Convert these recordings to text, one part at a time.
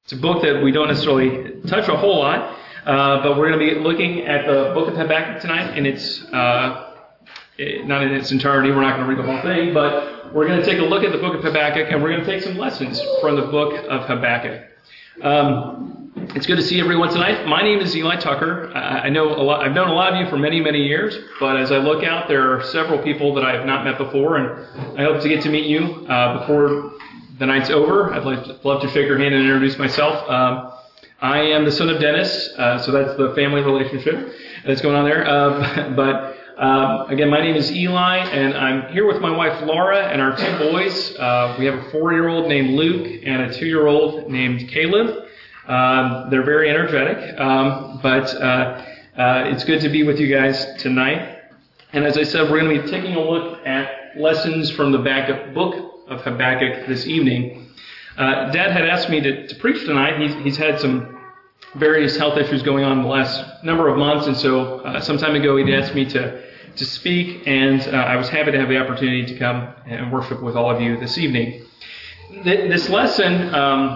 It's a book that we don't necessarily touch a whole lot, but we're going to be looking at the book of Habakkuk tonight, and it's not in its entirety. We're not going to read the whole thing, but we're going to take a look at the book of Habakkuk, and we're going to take some lessons from the book of Habakkuk. It's good to see everyone tonight. My name is Eli Tucker. I've known a lot of you for many, many years, but as I look out, there are several people that I have not met before, and I hope to get to meet you before the night's over. I'd love to shake your hand and introduce myself. I am the son of Dennis, so that's the family relationship that's going on there. Again, my name is Eli, and I'm here with my wife Laura and our two boys. We have a 4-year-old named Luke and a 2-year-old named Caleb. They're very energetic, but it's good to be with you guys tonight. And as I said, we're going to be taking a look at lessons from the book of Habakkuk this evening. Dad had asked me to preach tonight. He's had some various health issues going on the last number of months, and so some time ago he'd asked me to speak, and I was happy to have the opportunity to come and worship with all of you this evening. This lesson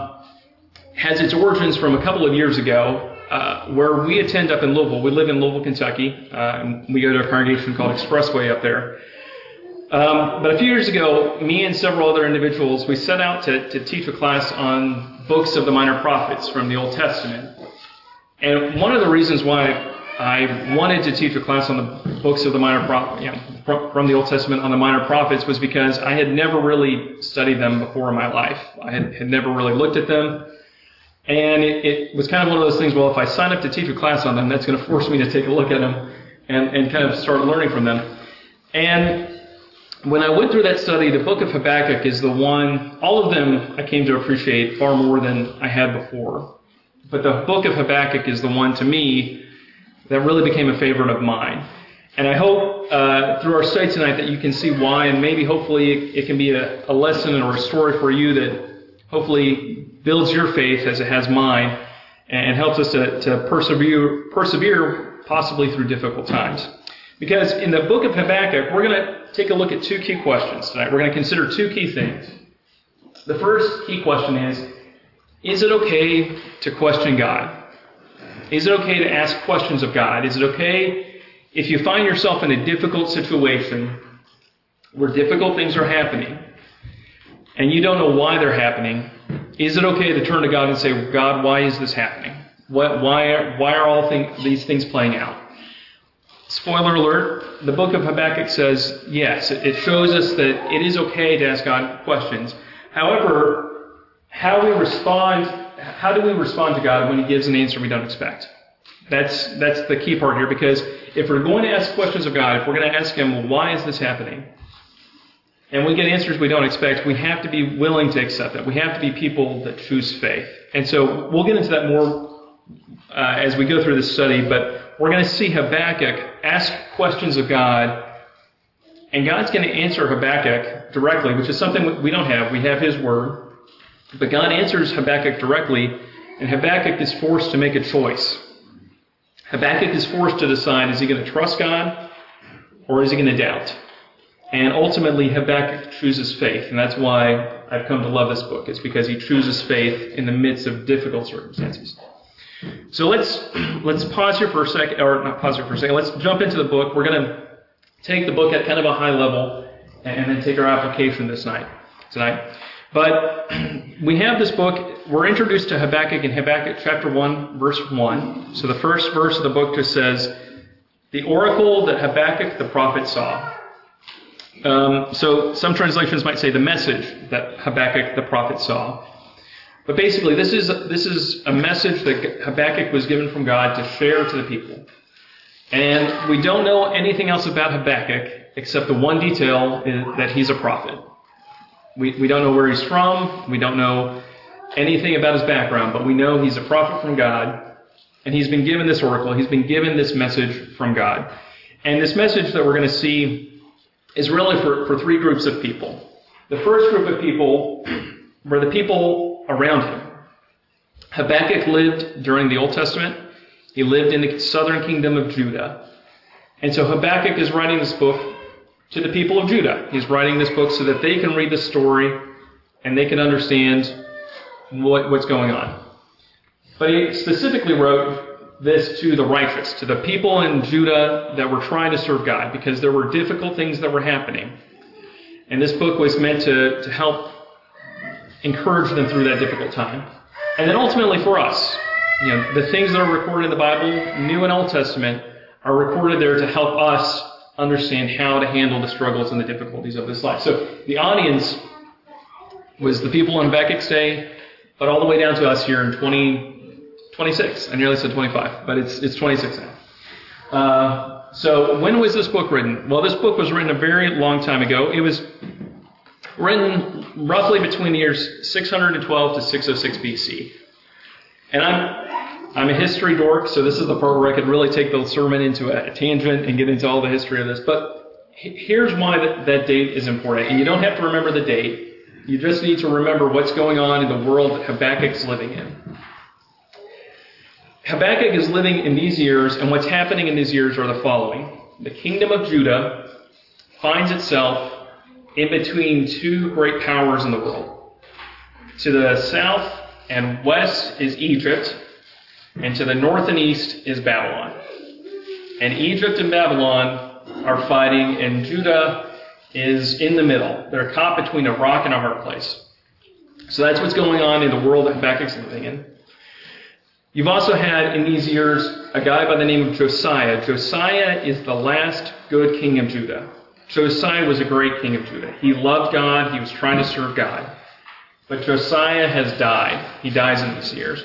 has its origins from a couple of years ago, where we attend up in Louisville. We live in Louisville, Kentucky, and we go to a congregation called Expressway up there. But a few years ago, me and several other individuals, we set out to teach a class on books of the minor prophets from the Old Testament. And one of the reasons why I wanted to teach a class on the books of the minor from the Old Testament on the minor prophets was because I had never really studied them before in my life. I had never really looked at them. And it was kind of one of those things, well, if I sign up to teach a class on them, that's going to force me to take a look at them and kind of start learning from them. And when I went through that study, the book of Habakkuk is the one, all of them I came to appreciate far more than I had before. But the book of Habakkuk is the one, to me, that really became a favorite of mine. And I hope through our study tonight that you can see why, and maybe hopefully it can be a lesson or a story for you that hopefully builds your faith as it has mine and helps us to persevere possibly through difficult times. Because in the book of Habakkuk, we're going to take a look at two key questions tonight. We're going to consider two key things. The first key question is it okay to question God? Is it okay to ask questions of God? Is it okay if you find yourself in a difficult situation where difficult things are happening and you don't know why they're happening? Is it okay to turn to God and say, God, why is this happening? Why are all these things playing out? Spoiler alert, the book of Habakkuk says, yes, it shows us that it is okay to ask God questions. However, how do we respond to God when He gives an answer we don't expect? That's the key part here, because if we're going to ask questions of God, if we're going to ask Him, well, why is this happening? And we get answers we don't expect, we have to be willing to accept that. We have to be people that choose faith. And so we'll get into that more as we go through this study, but we're going to see Habakkuk ask questions of God, and God's going to answer Habakkuk directly, which is something we don't have. We have His Word. But God answers Habakkuk directly, and Habakkuk is forced to make a choice. Habakkuk is forced to decide, is he going to trust God or is he going to doubt? And ultimately, Habakkuk chooses faith, and that's why I've come to love this book. It's because he chooses faith in the midst of difficult circumstances. So let's pause here for a second, or not pause here for a second. Let's jump into the book. We're going to take the book at kind of a high level and then take our application tonight. But we have this book. We're introduced to Habakkuk in Habakkuk chapter 1, verse 1. So the first verse of the book just says, the oracle that Habakkuk the prophet saw. So some translations might say the message that Habakkuk the prophet saw. But basically, this is a message that Habakkuk was given from God to share to the people. And we don't know anything else about Habakkuk except the one detail is that he's a prophet. We don't know where he's from. We don't know anything about his background, but we know he's a prophet from God, and he's been given this oracle. He's been given this message from God. And this message that we're going to see is really for three groups of people. The first group of people were the people around him. Habakkuk lived during the Old Testament. He lived in the southern kingdom of Judah. And so Habakkuk is writing this book to the people of Judah. He's writing this book so that they can read the story and they can understand what's going on. But he specifically wrote this to the righteous, to the people in Judah that were trying to serve God, because there were difficult things that were happening. And this book was meant to help encourage them through that difficult time. And then ultimately for us, the things that are recorded in the Bible, New and Old Testament, are recorded there to help us understand how to handle the struggles and the difficulties of this life. So the audience was the people on Habakkuk's day, but all the way down to us here in 2026. I nearly said 25, but it's 26 now. So when was this book written? Well, this book was written a very long time ago. It was written roughly between the years 612 to 606 BC. And I'm a history dork, so this is the part where I could really take the sermon into a tangent and get into all the history of this. But here's why that date is important. And you don't have to remember the date. You just need to remember what's going on in the world that Habakkuk's living in. Habakkuk is living in these years, and what's happening in these years are the following. The kingdom of Judah finds itself in between two great powers in the world. To the south and west is Egypt, and to the north and east is Babylon. And Egypt and Babylon are fighting, and Judah is in the middle. They're caught between a rock and a hard place. So that's what's going on in the world that Habakkuk's living in. You've also had in these years a guy by the name of Josiah. Josiah is the last good king of Judah. Josiah was a great king of Judah. He loved God. He was trying to serve God. But Josiah has died. He dies in these years.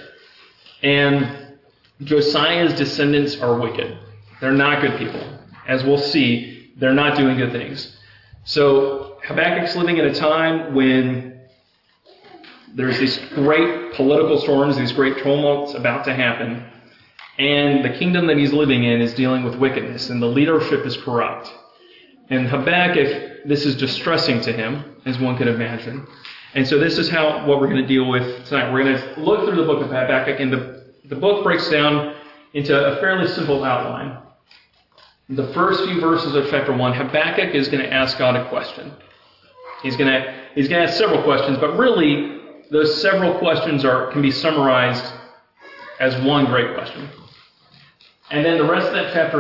And Josiah's descendants are wicked. They're not good people. As we'll see, they're not doing good things. So Habakkuk's living in a time when there's these great political storms, these great tumults about to happen, and the kingdom that he's living in is dealing with wickedness, and the leadership is corrupt. And Habakkuk, this is distressing to him, as one could imagine. And so this is what we're going to deal with tonight. We're going to look through the book of Habakkuk, and the book breaks down into a fairly simple outline. The first few verses of chapter 1, Habakkuk is going to ask God a question. He's going to ask several questions, but really those several questions can be summarized as one great question. And then the rest of that chapter,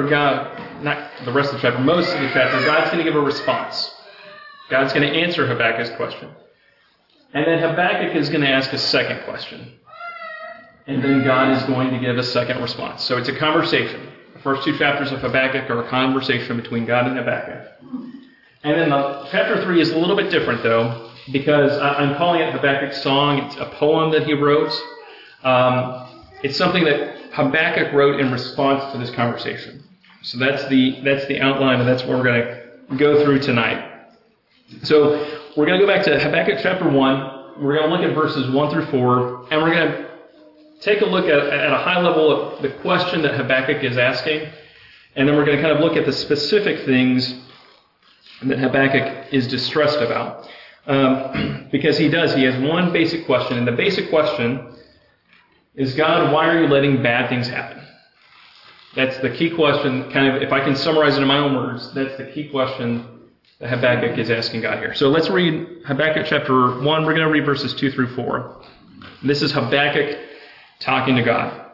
most of the chapter, God's going to give a response. God's going to answer Habakkuk's question. And then Habakkuk is going to ask a second question. And then God is going to give a second response. So it's a conversation. The first two chapters of Habakkuk are a conversation between God and Habakkuk. And then chapter 3 is a little bit different, though, because I'm calling it Habakkuk's Song. It's a poem that he wrote. It's something that Habakkuk wrote in response to this conversation. So that's the outline, and that's what we're going to go through tonight. So we're going to go back to Habakkuk chapter 1. We're going to look at verses 1 through 4, and we're going to take a look at a high level of the question that Habakkuk is asking, and then we're going to kind of look at the specific things that Habakkuk is distressed about. Because he has one basic question, and the basic question is, God, why are you letting bad things happen? That's the key question, kind of, if I can summarize it in my own words, that's the key question that Habakkuk is asking God here. So let's read Habakkuk chapter 1. We're going to read verses 2 through 4. This is Habakkuk talking to God.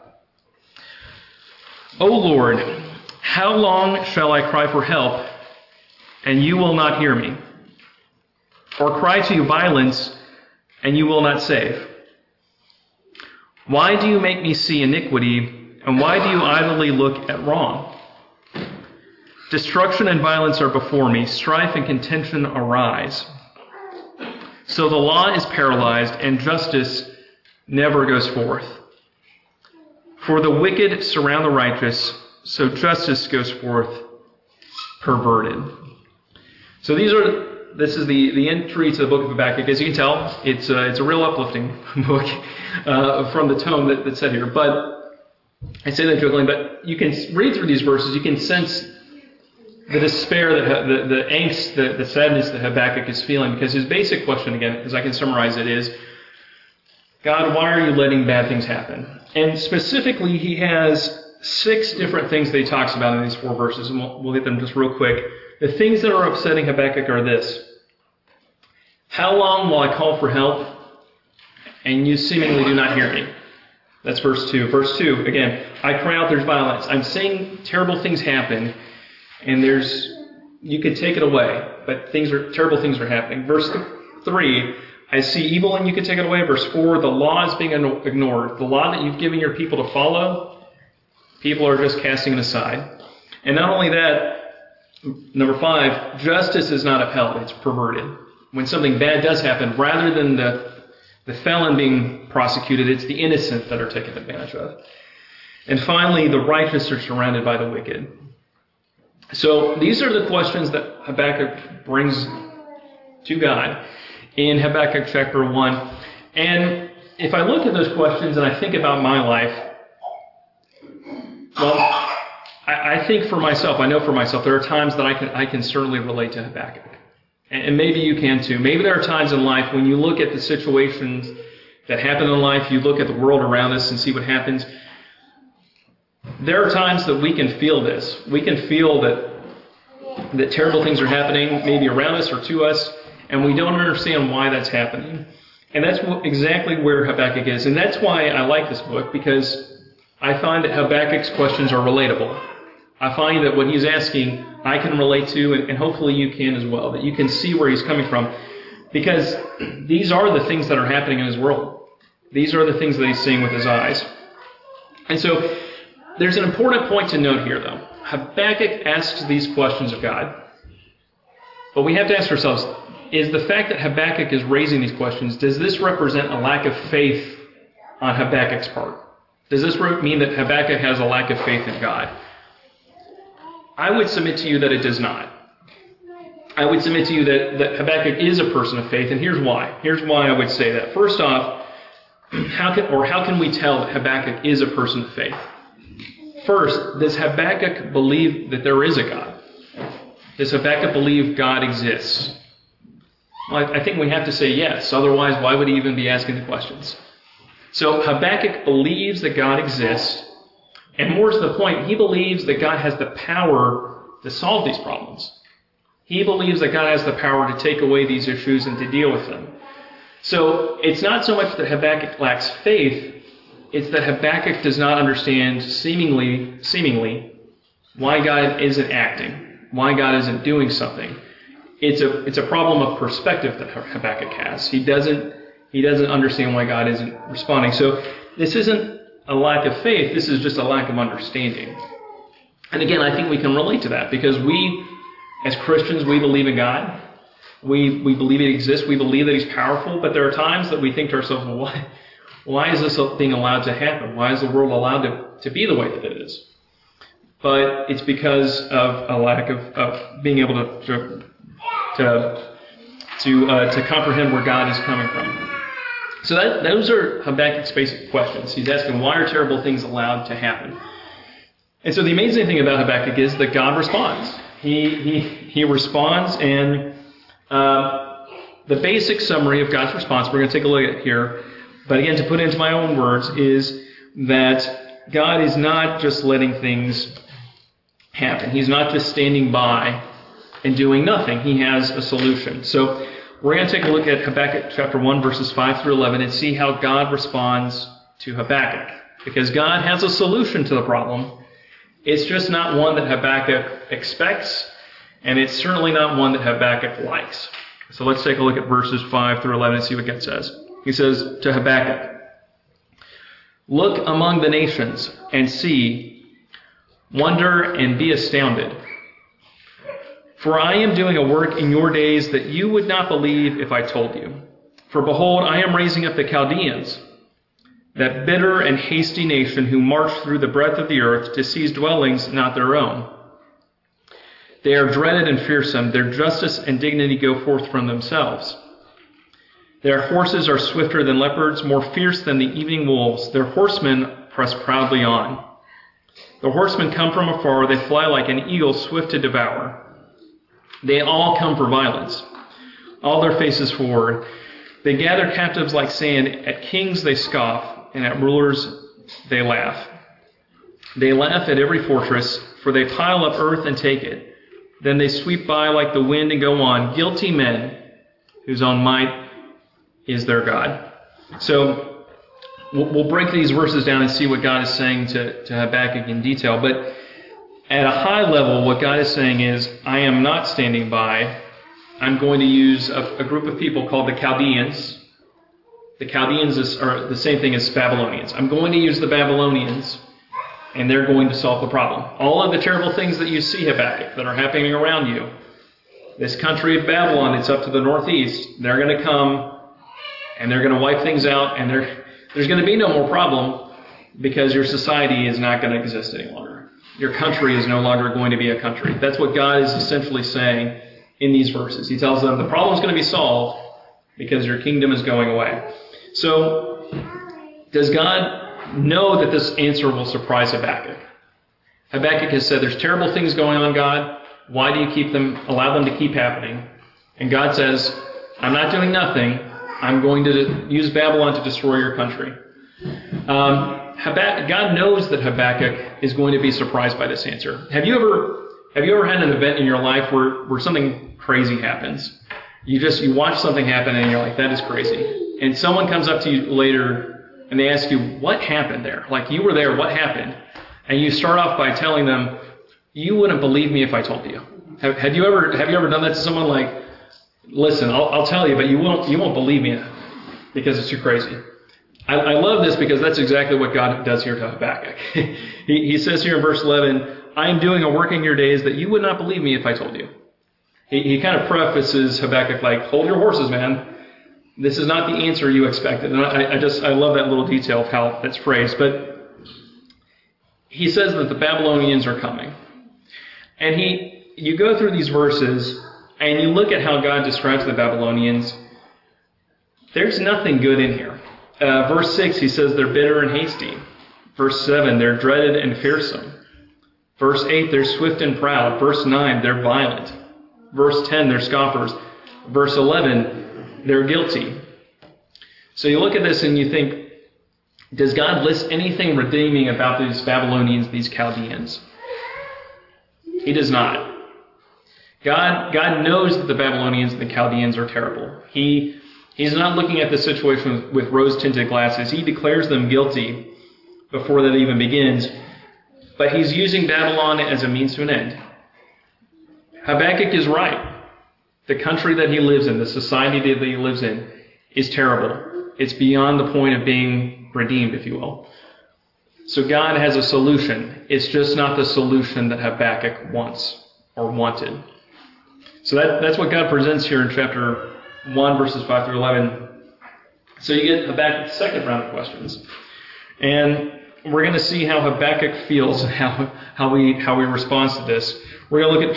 O Lord, how long shall I cry for help, and you will not hear me? Or cry to you violence, and you will not save? Why do you make me see iniquity, and why do you idly look at wrong? Destruction and violence are before me, strife and contention arise. So the law is paralyzed, and justice never goes forth. For the wicked surround the righteous, so justice goes forth perverted. So this is the entry to the book of Habakkuk. As you can tell, it's a real uplifting book from the tone that's said here. But I say that jokingly, but you can read through these verses, you can sense the despair, the angst, the sadness that Habakkuk is feeling, because his basic question, again, as I can summarize it, is, God, why are you letting bad things happen? And specifically, he has 6 different things that he talks about in these 4 verses, and we'll hit them just real quick. The things that are upsetting Habakkuk are this: how long will I call for help, and you seemingly do not hear me? That's verse 2. Verse 2, again, I cry out, there's violence. I'm seeing terrible things happen, and you could take it away, but terrible things are happening. Verse 3, I see evil and you could take it away. Verse 4, the law is being ignored. The law that you've given your people to follow, people are just casting it aside. And not only that, number 5, justice is not upheld, it's perverted. When something bad does happen, rather than the felon being prosecuted, it's the innocent that are taken advantage of. And finally, the righteous are surrounded by the wicked. So these are the questions that Habakkuk brings to God in Habakkuk chapter 1. And if I look at those questions and I think about my life, well, I think for myself, I know for myself, there are times that I can certainly relate to Habakkuk. And maybe you can too. Maybe there are times in life when you look at the situations that happen in life, you look at the world around us and see what happens. There are times that we can feel this. We can feel that terrible things are happening, maybe around us or to us, and we don't understand why that's happening. And that's exactly where Habakkuk is. And that's why I like this book, because I find that Habakkuk's questions are relatable. I find that what he's asking, I can relate to, and hopefully you can as well, that you can see where he's coming from. Because these are the things that are happening in his world. These are the things that he's seeing with his eyes. And so there's an important point to note here, though. Habakkuk asks these questions of God. But we have to ask ourselves, is the fact that Habakkuk is raising these questions, does this represent a lack of faith on Habakkuk's part? Does this mean that Habakkuk has a lack of faith in God? I would submit to you that it does not. I would submit to you that Habakkuk is a person of faith, and here's why. Here's why I would say that. First off, how can we tell that Habakkuk is a person of faith? First, does Habakkuk believe that there is a God? Does Habakkuk believe God exists? Well, I think we have to say yes. Otherwise, why would he even be asking the questions? So Habakkuk believes that God exists. And more to the point, he believes that God has the power to solve these problems. He believes that God has the power to take away these issues and to deal with them. So it's not so much that Habakkuk lacks faith, it's that Habakkuk does not understand seemingly why God isn't acting, why God isn't doing something. It's a problem of perspective that Habakkuk has. He doesn't understand why God isn't responding. So this isn't a lack of faith, this is just a lack of understanding. And again, I think we can relate to that because we, as Christians, we believe in God. We believe He exists. We believe that He's powerful. But there are times that we think to ourselves, well, why is this being allowed to happen? Why is the world allowed to be the way that it is? But it's because of a lack of being able to comprehend where God is coming from. So those are Habakkuk's basic questions. He's asking, why are terrible things allowed to happen? And so the amazing thing about Habakkuk is that God responds. He responds, and the basic summary of God's response, we're going to take a look at here, but again, to put it into my own words, is that God is not just letting things happen. He's not just standing by and doing nothing. He has a solution. So we're going to take a look at Habakkuk chapter 1, verses 5 through 11, and see how God responds to Habakkuk. Because God has a solution to the problem. It's just not one that Habakkuk expects, and it's certainly not one that Habakkuk likes. So let's take a look at verses 5 through 11 and see what God says. He says to Habakkuk, "Look among the nations and see, wonder and be astounded. For I am doing a work in your days that you would not believe if I told you. For behold, I am raising up the Chaldeans, that bitter and hasty nation who march through the breadth of the earth to seize dwellings not their own. They are dreaded and fearsome. Their justice and dignity go forth from themselves. Their horses are swifter than leopards, more fierce than the evening wolves. Their horsemen press proudly on. The horsemen come from afar. They fly like an eagle swift to devour. They all come for violence, all their faces forward. They gather captives like sand. At kings they scoff, and at rulers they laugh. They laugh at every fortress, for they pile up earth and take it. Then they sweep by like the wind and go on, guilty men whose own might is their God." So we'll break these verses down and see what God is saying to Habakkuk in detail. But at a high level, what God is saying is, I am not standing by. I'm going to use a group of people called the Chaldeans. The Chaldeans are the same thing as Babylonians. I'm going to use the Babylonians, and they're going to solve the problem. All of the terrible things that you see, Habakkuk, that are happening around you, this country of Babylon, it's up to the northeast, they're going to come, and they're going to wipe things out, and there's going to be no more problem because your society is not going to exist any longer. Your country is no longer going to be a country. That's what God is essentially saying in these verses. He tells them the problem is going to be solved because your kingdom is going away. So, does God know that this answer will surprise Habakkuk? Habakkuk has said, there's terrible things going on, God. Why do you allow them to keep happening? And God says, I'm not doing nothing. I'm going to use Babylon to destroy your country. God knows that Habakkuk is going to be surprised by this answer. Have you ever had an event in your life where something crazy happens? You watch something happen and you're like, that is crazy. And someone comes up to you later and they ask you, what happened there? Like, you were there, what happened? And you start off by telling them, you wouldn't believe me if I told you. Have you ever done that to someone? Like, listen, I'll tell you, but you won't believe me because it's too crazy. I love this because that's exactly what God does here to Habakkuk. He says here in verse 11, I am doing a work in your days that you would not believe me if I told you. He kind of prefaces Habakkuk like, hold your horses, man. This is not the answer you expected. And I love that little detail of how that's phrased. But he says that the Babylonians are coming. And you go through these verses and you look at how God describes the Babylonians. There's nothing good in here. Verse 6, he says they're bitter and hasty. Verse 7, they're dreaded and fearsome. Verse 8, they're swift and proud. Verse 9, they're violent. Verse 10, they're scoffers. Verse 11, they're guilty. So you look at this and you think, does God list anything redeeming about these Babylonians, these Chaldeans? He does not. God knows that the Babylonians and the Chaldeans are terrible. He's not looking at the situation with rose-tinted glasses. He declares them guilty before that even begins. But he's using Babylon as a means to an end. Habakkuk is right. The country that he lives in, the society that he lives in, is terrible. It's beyond the point of being redeemed, if you will. So God has a solution. It's just not the solution that Habakkuk wants or wanted. So that's what God presents here in chapter 1, verses 5 through 11. So you get Habakkuk's second round of questions. And we're going to see how Habakkuk feels and how he responds to this. We're going to look at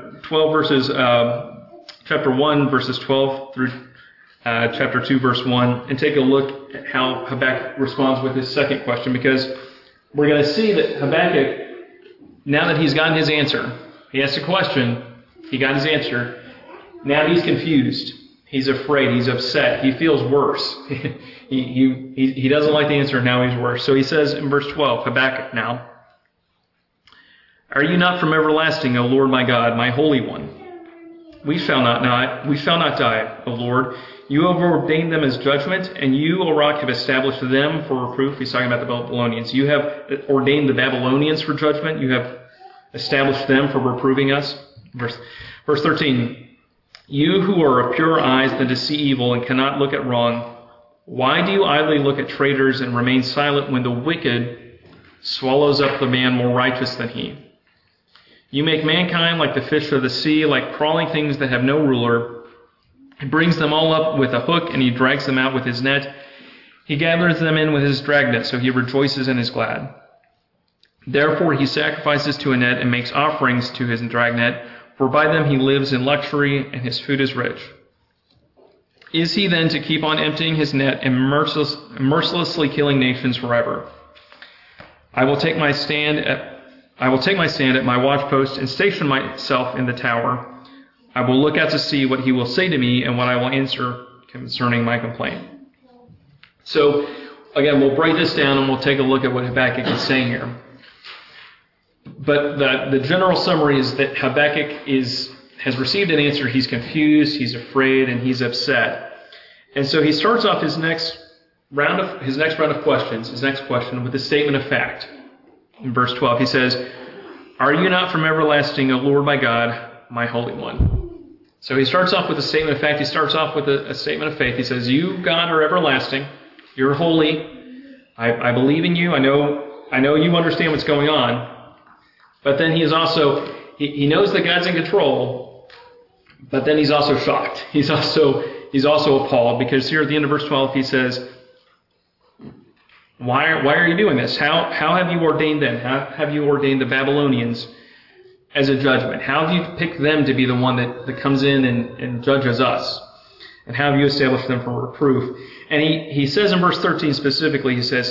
chapter 1, verses 12 through chapter 2, verse 1, and take a look at how Habakkuk responds with his second question, because we're going to see that Habakkuk, now that he's gotten his answer, he asked a question, he got his answer, now he's confused, he's afraid, he's upset, he feels worse. he doesn't like the answer, now he's worse. So he says in verse 12, Habakkuk now, are you not from everlasting, O Lord my God, my Holy One? We shall not die, O Lord. You have ordained them as judgment, and you, O rock, have established them for reproof. He's talking about the Babylonians. You have ordained the Babylonians for judgment. You have established them for reproving us. Verse 13. You who are of purer eyes than to see evil and cannot look at wrong, why do you idly look at traitors and remain silent when the wicked swallows up the man more righteous than he? You make mankind like the fish of the sea, like crawling things that have no ruler. He brings them all up with a hook, and he drags them out with his net. He gathers them in with his dragnet, so he rejoices and is glad. Therefore he sacrifices to a net and makes offerings to his dragnet, for by them he lives in luxury, and his food is rich. Is he then to keep on emptying his net and mercilessly killing nations forever? I will take my stand at my watchpost and station myself in the tower. I will look out to see what he will say to me and what I will answer concerning my complaint. So, again, we'll break this down and we'll take a look at what Habakkuk is saying here. But the general summary is that Habakkuk has received an answer. He's confused, he's afraid, and he's upset. And so he starts off his next his next round of questions, his next question with a statement of fact. In verse 12, he says, "Are you not from everlasting, O Lord my God, my Holy One?" So he starts off with a statement of fact. He starts off with a statement of faith. He says, "You, God, are everlasting. You're holy. I believe in you. I know you understand what's going on." But then he is also, he knows that God's in control, but then he's also shocked. He's also appalled, because here at the end of verse 12 he says, Why are you doing this? How have you ordained them? How have you ordained the Babylonians as a judgment? How have you picked them to be the one that comes in and judges us? And how have you established them for reproof? And he says in verse 13 specifically, he says,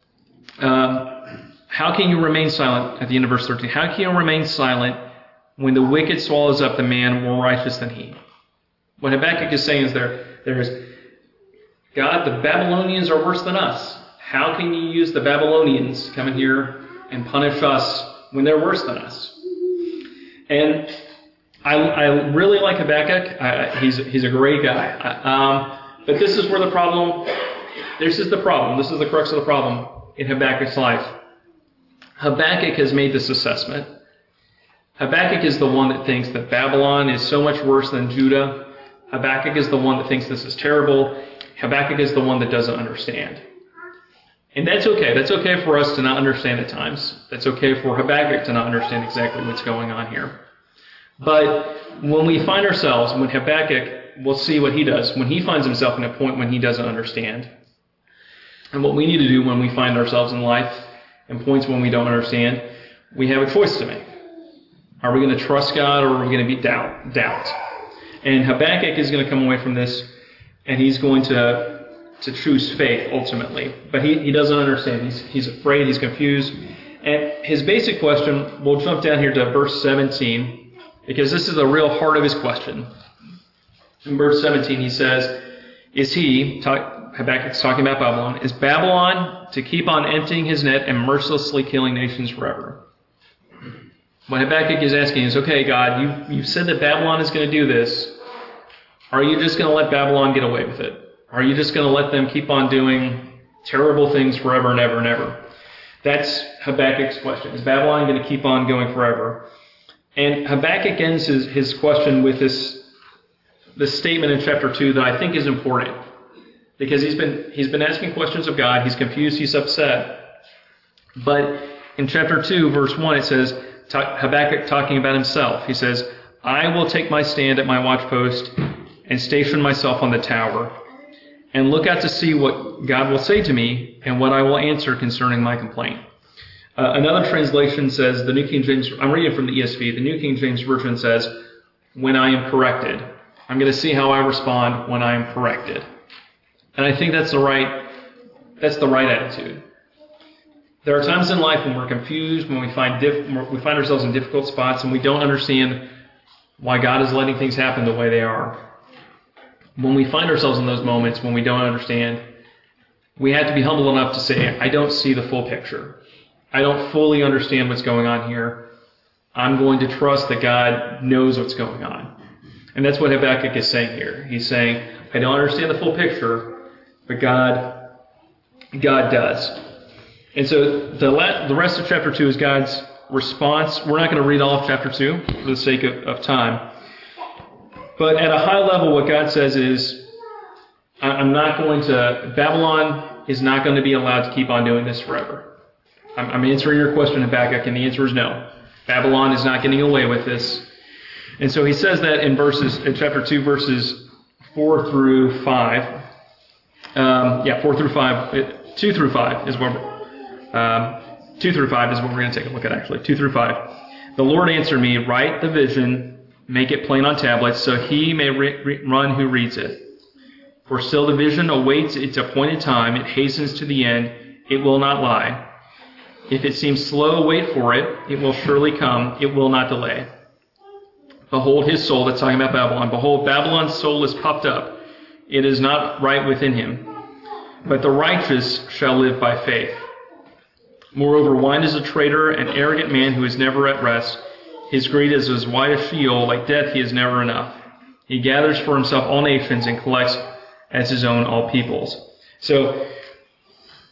how can you remain silent, at the end of verse 13, how can you remain silent when the wicked swallows up the man more righteous than he? What Habakkuk is saying is there's, God, the Babylonians are worse than us. How can you use the Babylonians coming here and punish us when they're worse than us? And I really like Habakkuk. He's a great guy. But this is where the problem, this is the crux of the problem in Habakkuk's life. Habakkuk has made this assessment. Habakkuk is the one that thinks that Babylon is so much worse than Judah. Habakkuk is the one that thinks this is terrible. Habakkuk is the one that doesn't understand. And that's okay. That's okay for us to not understand at times. That's okay for Habakkuk to not understand exactly what's going on here. But when we find ourselves, when Habakkuk, we'll see what he does, when he finds himself in a point when he doesn't understand. And what we need to do when we find ourselves in life in points when we don't understand, we have a choice to make. Are we going to trust God, or are we going to be doubt? And Habakkuk is going to come away from this, and he's going to choose faith ultimately. But he doesn't understand. He's afraid, he's confused. And his basic question, we'll jump down here to verse 17, because this is the real heart of his question. In verse 17 he says, Habakkuk's talking about Babylon, is Babylon to keep on emptying his net and mercilessly killing nations forever? What Habakkuk is asking is, okay, God, you've said that Babylon is going to do this. Are you just going to let Babylon get away with it? Are you just going to let them keep on doing terrible things forever and ever and ever? That's Habakkuk's question. Is Babylon going to keep on going forever? And Habakkuk ends his question with this statement in chapter 2 that I think is important. Because he's been asking questions of God. He's confused. He's upset. But in chapter 2, verse 1, it says, Habakkuk talking about himself. He says, I will take my stand at my watchpost and station myself on the tower and look out to see what God will say to me and what I will answer concerning my complaint. Another translation says, the New King James, I'm reading from the ESV, the New King James Version says, when I am corrected. I'm going to see how I respond when I am corrected. And I think that's the right attitude. There are times in life when we're confused, when we find ourselves in difficult spots, and we don't understand why God is letting things happen the way they are. When we find ourselves in those moments when we don't understand, we have to be humble enough to say, I don't see the full picture. I don't fully understand what's going on here. I'm going to trust that God knows what's going on. And that's what Habakkuk is saying here. He's saying, I don't understand the full picture, but God does. And so the rest of chapter 2 is God's response. We're not going to read all of chapter 2 for the sake of time. But at a high level, what God says is, Babylon is not going to be allowed to keep on doing this forever. I'm answering your question, Habakkuk, and the answer is no. Babylon is not getting away with this. And so he says that in chapter 2, verses 4 through 5. 4 through 5. 2 through 5 is what 2 through 5 is what we're going to take a look at, actually. 2 through 5. The Lord answered me, write the vision, make it plain on tablets, so he may run who reads it. For still the vision awaits its appointed time. It hastens to the end. It will not lie. If it seems slow, wait for it. It will surely come. It will not delay. Behold his soul, that's talking about Babylon. Behold, Babylon's soul is puffed up. It is not right within him. But the righteous shall live by faith. Moreover, wine is a traitor, an arrogant man who is never at rest. His greed is as wide as Sheol, like death he is never enough. He gathers for himself all nations and collects as his own all peoples. So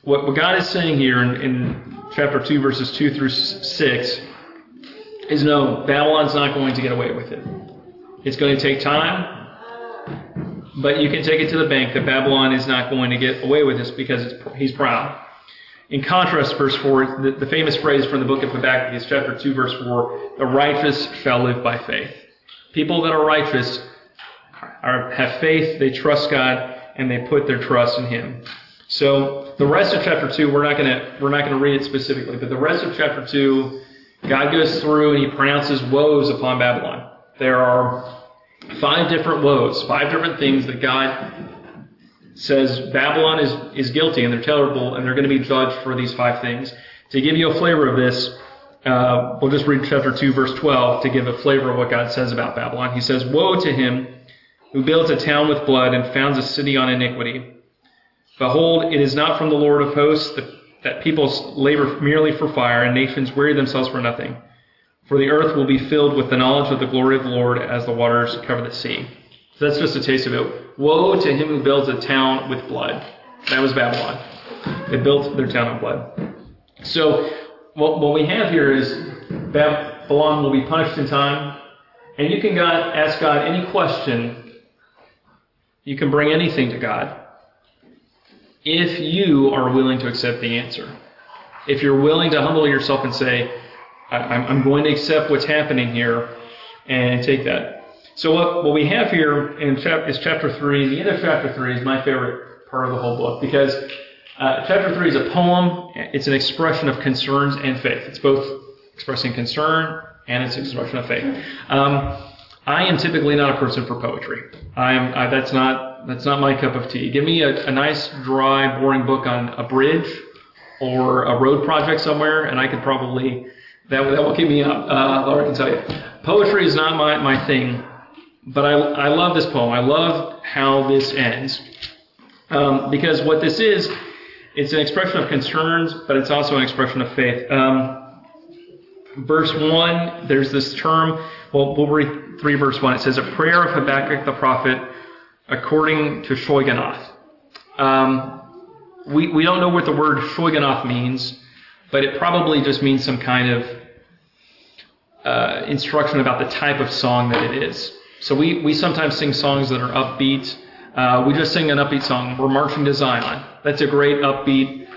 what God is saying here in chapter 2, verses 2 through 6, is no, Babylon's not going to get away with it. It's going to take time, but you can take it to the bank that Babylon is not going to get away with this because he's proud. In contrast, verse 4, the famous phrase from the book of Habakkuk is chapter 2, verse 4, the righteous shall live by faith. People that are righteous have faith, they trust God, and they put their trust in Him. So the rest of chapter 2, we're not going to read it specifically, but the rest of chapter 2, God goes through and He pronounces woes upon Babylon. There are 5 different woes, 5 different things that God says Babylon is guilty and they're terrible and they're going to be judged for these 5 things. To give you a flavor of this, we'll just read chapter 2, verse 12 to give a flavor of what God says about Babylon. He says, "Woe to him who builds a town with blood and founds a city on iniquity. Behold, it is not from the Lord of hosts that peoples labor merely for fire and nations weary themselves for nothing. For the earth will be filled with the knowledge of the glory of the Lord as the waters cover the sea." So that's just a taste of it. Woe to him who builds a town with blood. That was Babylon. They built their town with blood. So what we have here is Babylon will be punished in time. And you can ask God any question. You can bring anything to God if you are willing to accept the answer. If you're willing to humble yourself and say, I'm going to accept what's happening here and take that. So what we have here is chapter 3. The end of chapter 3 is my favorite part of the whole book because chapter 3 is a poem. It's an expression of concerns and faith. It's both expressing concern and it's an expression of faith. I am typically not a person for poetry. That's not my cup of tea. Give me a nice, dry, boring book on a bridge or a road project somewhere, and I could probably that will keep me up. Laura can tell you, poetry is not my thing. But I love this poem. I love how this ends. Because what this is, it's an expression of concerns, but it's also an expression of faith. Verse 1, there's this term, we'll read 3 verse 1. It says, a prayer of Habakkuk the prophet according to Shoiganoth. We don't know what the word Shoiganoth means, but it probably just means some kind of instruction about the type of song that it is. So we sometimes sing songs that are upbeat. We just sing an upbeat song. We're marching to Zion. That's a great upbeat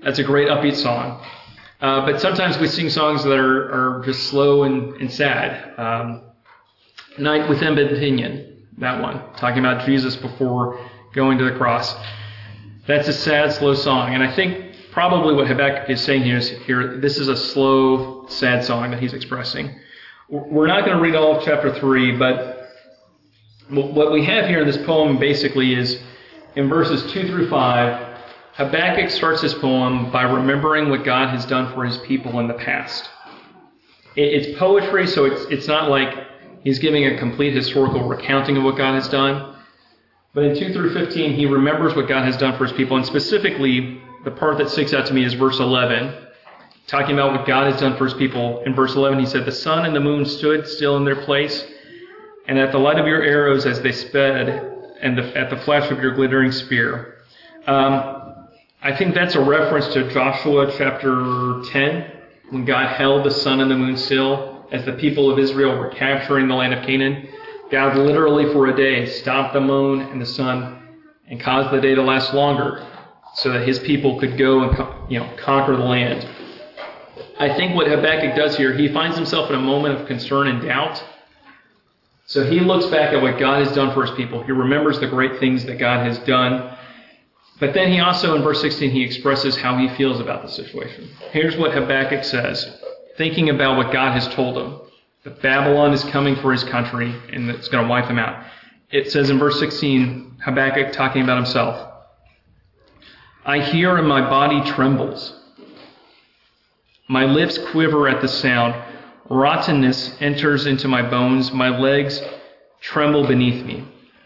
song. But sometimes we sing songs that are just slow and sad. Night with Ebon Pinion, that one, talking about Jesus before going to the cross. That's a sad, slow song. And I think probably what Habakkuk is saying here, this is a slow, sad song that he's expressing. We're not going to read all of chapter 3, but what we have here in this poem basically is, in verses 2 through 5, Habakkuk starts his poem by remembering what God has done for His people in the past. It's poetry, so it's not like he's giving a complete historical recounting of what God has done. But in 2 through 15, he remembers what God has done for His people, and specifically, the part that sticks out to me is verse 11, talking about what God has done for His people. In verse 11, he said, "The sun and the moon stood still in their place, and at the light of your arrows as they sped, and at the flash of your glittering spear." I think that's a reference to Joshua chapter 10, when God held the sun and the moon still as the people of Israel were capturing the land of Canaan. God literally for a day stopped the moon and the sun and caused the day to last longer so that His people could go and conquer the land. I think what Habakkuk does here, he finds himself in a moment of concern and doubt. So he looks back at what God has done for His people. He remembers the great things that God has done. But then he also, in verse 16, he expresses how he feels about the situation. Here's what Habakkuk says, thinking about what God has told him, that Babylon is coming for his country and it's going to wipe them out. It says in verse 16, Habakkuk talking about himself, "I hear and my body trembles. My lips quiver at the sound. Rottenness enters into my bones. My legs tremble beneath me.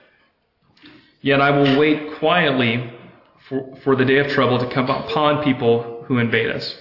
Yet I will wait quietly for the day of trouble to come upon people who invade us."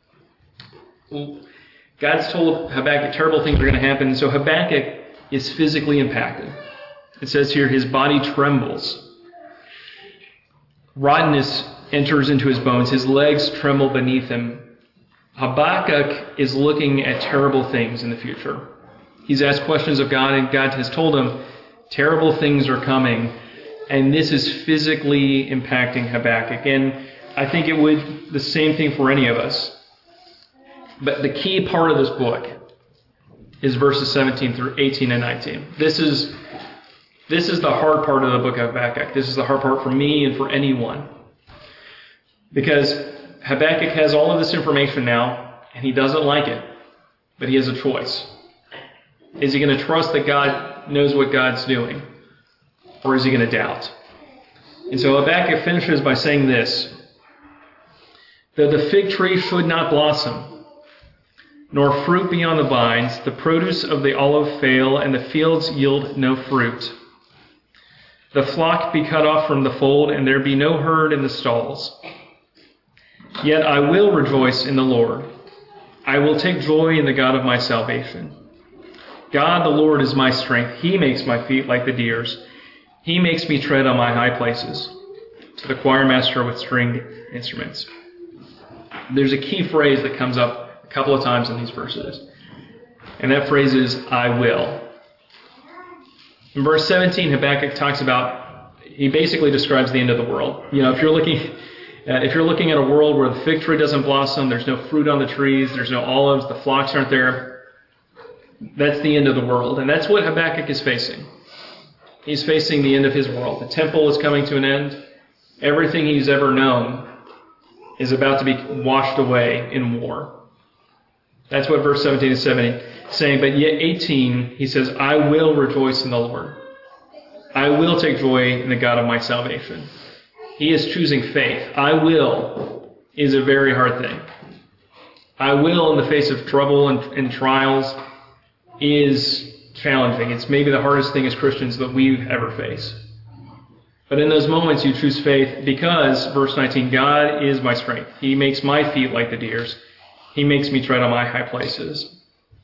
God's told Habakkuk terrible things are going to happen, and so Habakkuk is physically impacted. It says here his body trembles. Rottenness enters into his bones. His legs tremble beneath him. Habakkuk is looking at terrible things in the future. He's asked questions of God, and God has told him terrible things are coming, and this is physically impacting Habakkuk. And I think it would the same thing for any of us. But the key part of this book is verses 17 through 18 and 19. This is the hard part of the book of Habakkuk. This is the hard part for me and for anyone. Because Habakkuk has all of this information now, and he doesn't like it, but he has a choice. Is he going to trust that God knows what God's doing, or is he going to doubt? And so Habakkuk finishes by saying this: though the fig tree should not blossom, nor fruit be on the vines, the produce of the olive fail, and the fields yield no fruit. The flock be cut off from the fold, and there be no herd in the stalls. Yet I will rejoice in the Lord. I will take joy in the God of my salvation. God the Lord is my strength. He makes my feet like the deer's. He makes me tread on my high places. To the choir master with stringed instruments. There's a key phrase that comes up a couple of times in these verses. And that phrase is, I will. In verse 17, Habakkuk talks about, he basically describes the end of the world. You know, if you're looking at a world where the fig tree doesn't blossom, there's no fruit on the trees, there's no olives, the flocks aren't there, that's the end of the world. And that's what Habakkuk is facing. He's facing the end of his world. The temple is coming to an end. Everything he's ever known is about to be washed away in war. That's what verse 17 is saying. But yet 18, he says, I will rejoice in the Lord. I will take joy in the God of my salvation. He is choosing faith. I will is a very hard thing. I will in the face of trouble and trials is challenging. It's maybe the hardest thing as Christians that we ever face. But in those moments you choose faith because, verse 19, God is my strength. He makes my feet like the deer's. He makes me tread on my high places.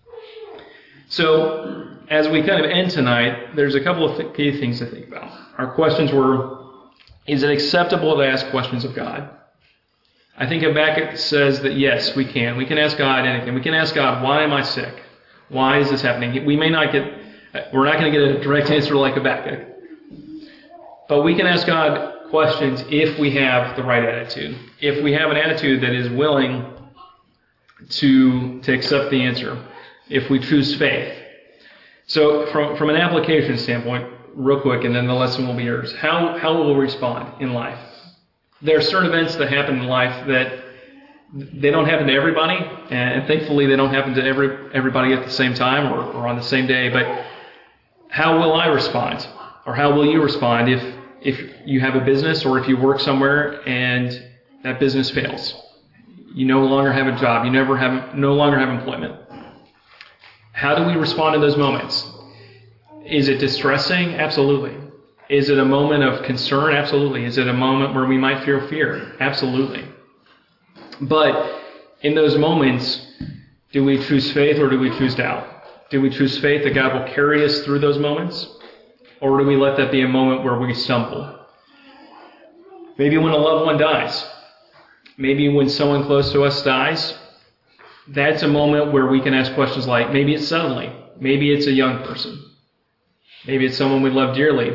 So, as we kind of end tonight, there's a couple of key things to think about. Our questions were, is it acceptable to ask questions of God? I think Habakkuk says that yes, we can. We can ask God anything. We can ask God, why am I sick? Why is this happening? We're not going to get a direct answer like Habakkuk. But we can ask God questions if we have the right attitude. If we have an attitude that is willing to accept the answer. If we choose faith. So from an application standpoint, real quick, and then the lesson will be yours. How will we respond in life? There are certain events that happen in life that they don't happen to everybody, and thankfully they don't happen to everybody at the same time or on the same day. But how will I respond? Or how will you respond if you have a business or if you work somewhere and that business fails? You no longer have a job. You no longer have employment. How do we respond in those moments? Is it distressing? Absolutely. Is it a moment of concern? Absolutely. Is it a moment where we might feel fear? Absolutely. But in those moments, do we choose faith or do we choose doubt? Do we choose faith that God will carry us through those moments? Or do we let that be a moment where we stumble? Maybe when a loved one dies. Maybe when someone close to us dies. That's a moment where we can ask questions like, maybe it's suddenly. Maybe it's a young person. Maybe it's someone we love dearly.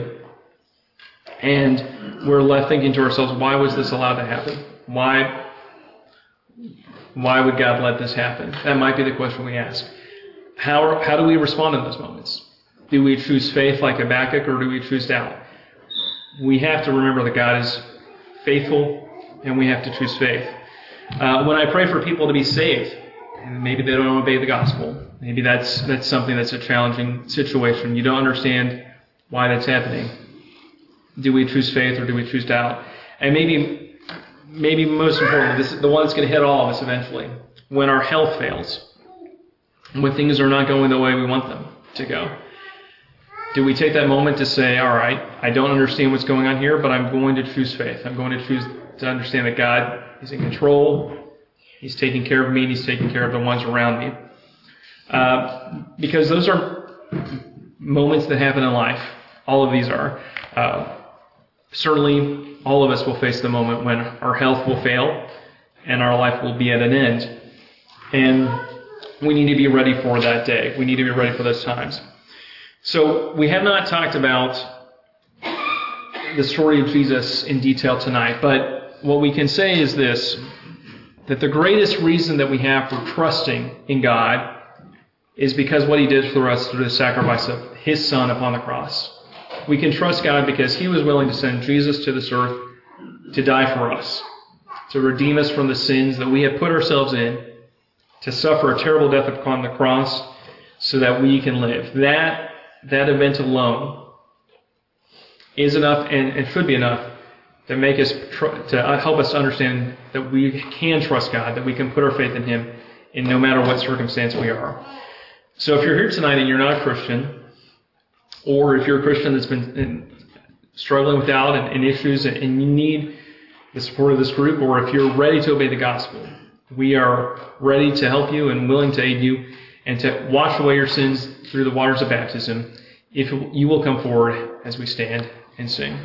And we're left thinking to ourselves, why was this allowed to happen? Why would God let this happen? That might be the question we ask. How do we respond in those moments? Do we choose faith like Habakkuk or do we choose doubt? We have to remember that God is faithful and we have to choose faith. When I pray for people to be saved, and maybe they don't obey the gospel, maybe that's something that's a challenging situation. You don't understand why that's happening. Do we choose faith or do we choose doubt? And maybe most importantly, this is the one that's going to hit all of us eventually. When our health fails, when things are not going the way we want them to go, do we take that moment to say, all right, I don't understand what's going on here, but I'm going to choose faith. I'm going to choose to understand that God is in control. He's taking care of me, and He's taking care of the ones around me. Because those are moments that happen in life. All of these are. Certainly, all of us will face the moment when our health will fail and our life will be at an end. And we need to be ready for that day. We need to be ready for those times. So we have not talked about the story of Jesus in detail tonight, but what we can say is this, that the greatest reason that we have for trusting in God is because what He did for us through the sacrifice of His Son upon the cross. We can trust God because He was willing to send Jesus to this earth to die for us, to redeem us from the sins that we have put ourselves in, to suffer a terrible death upon the cross so that we can live. That event alone is enough and should be enough to make us to help us understand that we can trust God, that we can put our faith in Him in no matter what circumstance we are. So if you're here tonight and you're not a Christian, or if you're a Christian that's been struggling with doubt and issues and you need the support of this group, or if you're ready to obey the gospel, we are ready to help you and willing to aid you and to wash away your sins through the waters of baptism if you will come forward as we stand and sing.